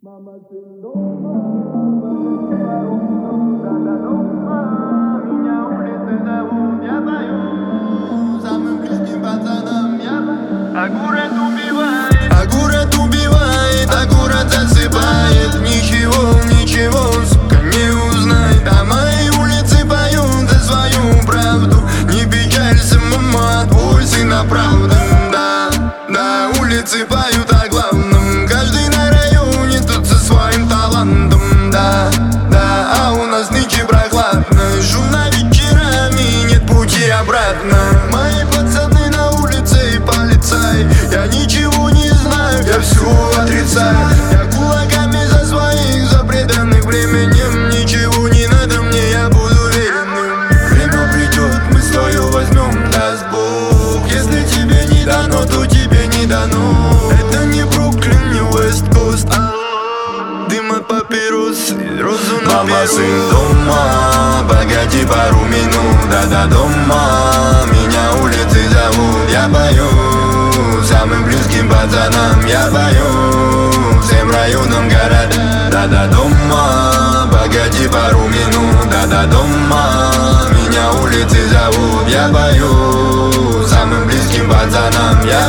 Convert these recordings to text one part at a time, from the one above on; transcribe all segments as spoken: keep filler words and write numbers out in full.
Мама, сын дома, да-да, дома, меня улицы зовут, я пою самым близким пацанам, я пою. А город убивает, а город убивает, а город засыпает. Ничего, ничего, сука, не узнает. А мои улицы поют за свою правду. Не печалься, мама, твой сын оправдан. Да, да, улицы поют о главном. Каждый на районе тут со своим талантом. Да, да, а у нас нынче прохладно. Шумно вечерами, нет пути обратно. Мои пацаны на улице и полицай. Я ничего не знаю, я все отрицаю. Я кулаками за своих, за преданных временем. Ничего не надо мне, я буду уверенным. Время придет, мы свое возьмем, даст Бог. Если тебе не дано, то тебе не дано. Это не Бруклин, не Вест-Кост, а дым от папирос, розу на перу. Мама, сын дома, погоди пару минут. Да-да, дома, меня улицы зовут, я пою самым близким пацанам, я пою всем районам города. Да-да, дома, погоди пару минут. Да-да, дома, меня улицы зовут, я пою самым близким пацанам, я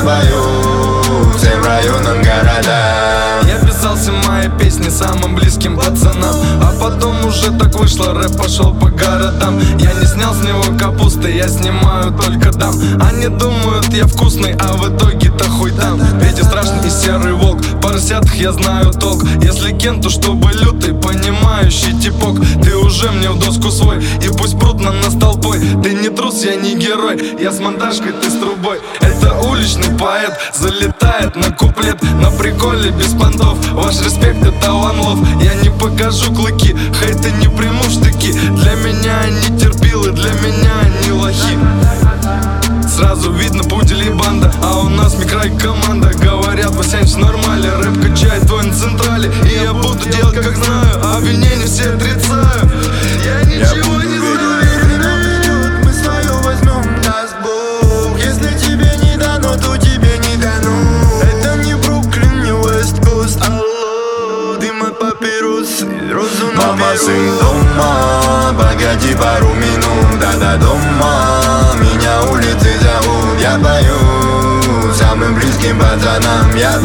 пою всем районам города. Я писал все мои песни самым близким пацанам, а потом уже так вышло, рэп пошел по городам. Я не снял с него капусты, я снимаю только дам. Они думают, я вкусный, а в итоге-то хуй там. Петя страшный и серый волк, в поросятах я знаю толк. Если кент, то чтобы лютый, понимающий типок. Ты уже мне в доску свой, и пусть прут на нас толпой. Ты не трус, я не герой, я с монтажкой, ты с трубой. Это уличный поэт, залетает на куплет, на приколе без понтов. Ваш респект, это one love. Я не покажу клыки, хейты не приму штыки. Для меня они терпилы, для меня они лохи. Сразу видно пудель и банда, а у нас микро и команда. Говорят, Васянич нормали, рэп качает твой на централе. И я буду делать как знаю, обвинения все отрицаю. Я ничего не знаю. Мы свое возьмем, даст Бог. Если тебе не дано, то тебе не дано. Это не Бруклин, не Вест-Кост, алло, дым от папирос, розу на перу. Мама, сын дома, погоди пару минут. Да-да, дома, меня улицы зовут, я пою самым близким пацанам, я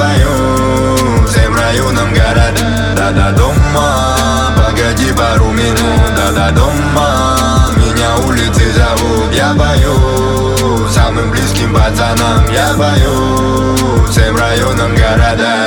пою всем районам города. Да-да, дома, погоди пару минут. Да-да, дома, меня улицы зовут, я пою самым близким пацанам, я пою всем районам города.